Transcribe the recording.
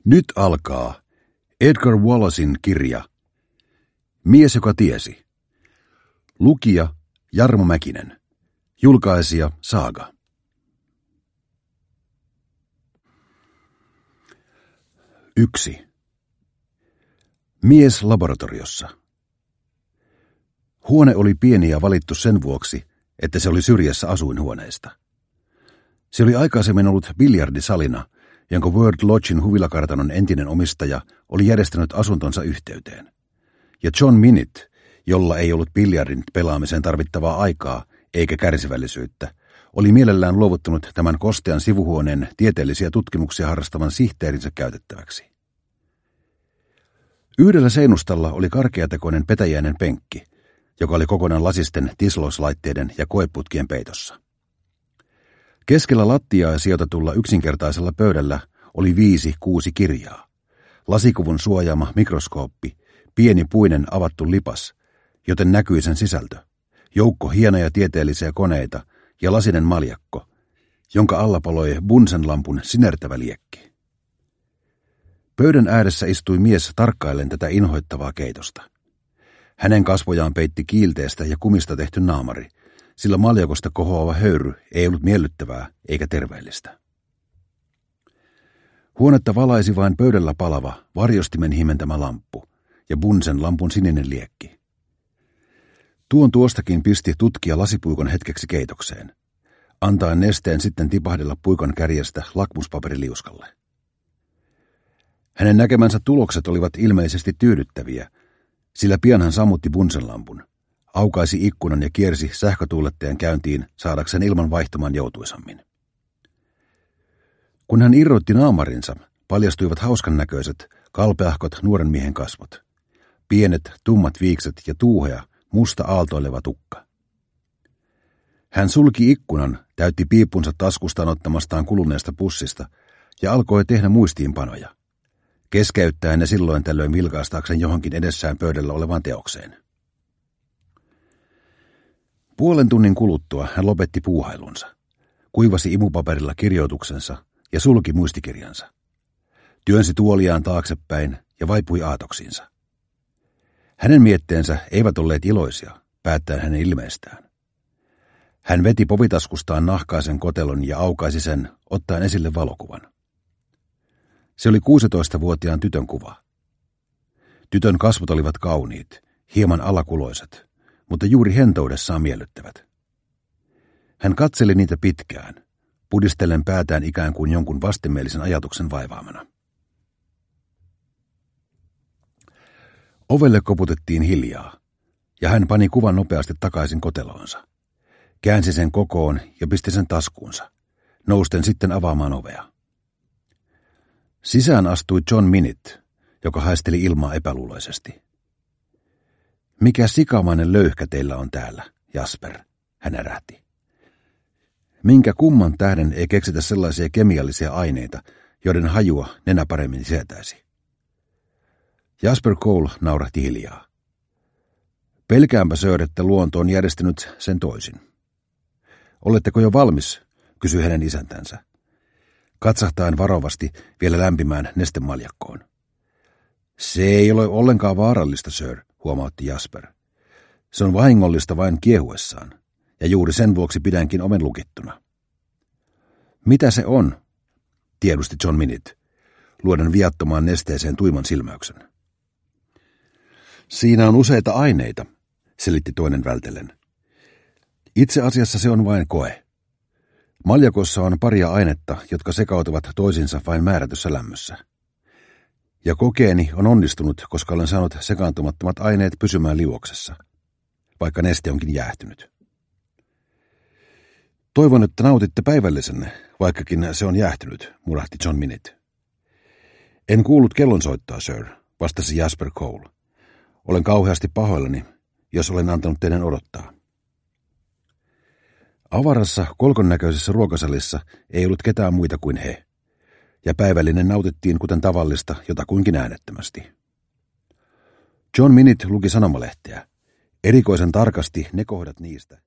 Nyt alkaa Edgar Wallacein kirja Mies, joka tiesi. Lukija Jarmo Mäkinen. Julkaisija Saaga. Yksi. Mies laboratoriossa. Huone oli pieni ja valittu sen vuoksi, että se oli syrjässä asuinhuoneesta. Se oli aikaisemmin ollut biljardisalina, jonka World Lodgein huvilakartanon entinen omistaja oli järjestänyt asuntonsa yhteyteen. Ja John Minnitt, jolla ei ollut biljardin pelaamiseen tarvittavaa aikaa eikä kärsivällisyyttä, oli mielellään luovuttanut tämän kostean sivuhuoneen tieteellisiä tutkimuksia harrastavan sihteerinsä käytettäväksi. Yhdellä seinustalla oli karkeatekoinen petäjäinen penkki, joka oli kokonaan lasisten tislauslaitteiden ja koeputkien peitossa. Keskellä lattiaa sijoitetulla yksinkertaisella pöydällä oli 5-6 kirjaa, lasikuvun suojaama mikroskooppi, pieni puinen avattu lipas, joten näkyi sen sisältö, joukko hienoja tieteellisiä koneita ja lasinen maljakko, jonka alla paloi Bunsen-lampun sinertävä liekki. Pöydän ääressä istui mies tarkkaillen tätä inhoittavaa keitosta. Hänen kasvojaan peitti kiilteestä ja kumista tehty naamari, sillä maljakosta kohoava höyry ei ollut miellyttävää eikä terveellistä. Huonetta valaisi vain pöydällä palava, varjostimen himentämä lamppu ja Bunsen-lampun sininen liekki. Tuostakin pisti tutkija lasipuikon hetkeksi keitokseen, antaen nesteen sitten tipahdella puikon kärjestä lakmuspaperiliuskalle. Hänen näkemänsä tulokset olivat ilmeisesti tyydyttäviä, sillä pian hän sammutti Bunsen-lampun, aukaisi ikkunan ja kiersi sähkötuulettajan käyntiin saadakseen ilman vaihtamaan joutuisammin. Kun hän irrotti naamarinsa, paljastuivat hauskan näköiset, kalpeahkot nuoren miehen kasvot, pienet, tummat viikset ja tuuhea, musta aaltoileva tukka. Hän sulki ikkunan, täytti piippunsa taskustaan ottamastaan kuluneesta pussista ja alkoi tehdä muistiinpanoja, keskeyttäen ne silloin tällöin vilkaistaakseen johonkin edessään pöydällä olevaan teokseen. Puolen tunnin kuluttua hän lopetti puuhailunsa, kuivasi imupaperilla kirjoituksensa ja sulki muistikirjansa. Työnsi tuoliaan taaksepäin ja vaipui aatoksiinsa. Hänen mietteensä eivät olleet iloisia, päättäen hänen ilmeestään. Hän veti povitaskustaan nahkaisen kotelon ja aukaisi sen, ottaen esille valokuvan. Se oli 16-vuotiaan tytön kuva. Tytön kasvot olivat kauniit, hieman alakuloiset, mutta juuri hentoudessaan miellyttävät. Hän katseli niitä pitkään, pudistellen päätään ikään kuin jonkun vastenmielisen ajatuksen vaivaamana. Ovelle koputettiin hiljaa, ja hän pani kuvan nopeasti takaisin koteloonsa. Käänsi sen kokoon ja pisti sen taskuunsa, nousten sitten avaamaan ovea. Sisään astui John Minnitt, joka haisteli ilmaa epäluuloisesti. Mikä sikamainen löyhkä teillä on täällä, Jasper, hän ärähti. Minkä kumman tähden ei keksitä sellaisia kemiallisia aineita, joiden hajua nenä paremmin sietäisi? Jasper Cole naurahti hiljaa. Pelkäänpä, Sir, että luonto on järjestänyt sen toisin. Oletteko jo valmis, kysyi hänen isäntänsä, katsahtaen varovasti vielä lämpimään nestemaljakkoon. Se ei ole ollenkaan vaarallista, Sir, huomautti Jasper. Se on vahingollista vain kiehuessaan, ja juuri sen vuoksi pidänkin oven lukittuna. Mitä se on? Tiedusti John Minnitt, luoden viattomaan nesteeseen tuiman silmäyksen. Siinä on useita aineita, selitti toinen vältellen. Itse asiassa se on vain koe. Maljakossa on paria ainetta, jotka sekautuvat toisinsa vain määrätyssä lämmössä. Ja kokeeni on onnistunut, koska olen saanut sekaantumattomat aineet pysymään liuoksessa, vaikka neste onkin jäähtynyt. Toivon, että nautitte päivällisen, vaikkakin se on jäähtynyt, murahti John Minnitt. En kuullut kellonsoittoa, Sir, vastasi Jasper Cole. Olen kauheasti pahoillani, jos olen antanut teidän odottaa. Avarassa, kolkon näköisessä ruokasalissa ei ollut ketään muita kuin he, ja päivällinen nautittiin kuten tavallista jotakuinkin äänettömästi. John Minnitt luki sanomalehteä, erikoisen tarkasti ne kohdat niistä,